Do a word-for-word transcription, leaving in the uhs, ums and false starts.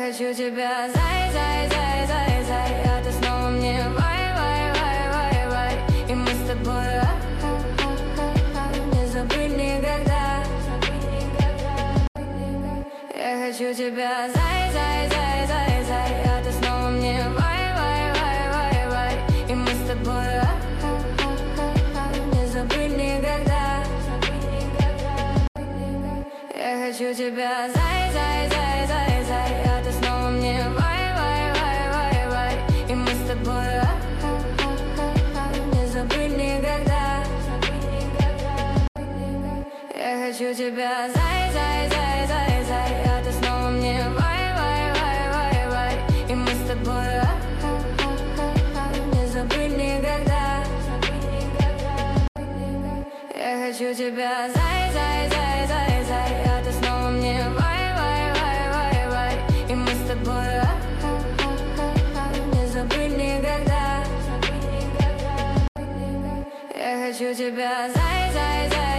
хочу тебя, зай, зай, зай, зай, зай, а ты снова мне вай, вай, вай, вай, вай. И мы с тобой а, а, а, а, не забыть никогда. Я хочу тебя, зай, зай, зай, зай, зай, а ты снова мне вай, вай, вай, вай, вай. И мы с тобой а, а, а, а, не забыть никогда. Я хочу тебя, зай, зай, зай, зай, зай, а ты снова мне вай, вай, вай, вай, вай. И мы с тобой а, а, а, а, не забыть никогда. Я хочу тебя, зай, зай, зай, зай, зай, а ты снова мне вай, вай, вай, вай, вай. И мы с тобой а, а, а, а, не забыть никогда. Я хочу тебя, зай, зай, зай, зай, зай, а ты снова мне вай, вай, вай, вай, вай. И мы с тобой а, а, а, а, не забыть никогда. Я хочу тебя, зай, зай, зай.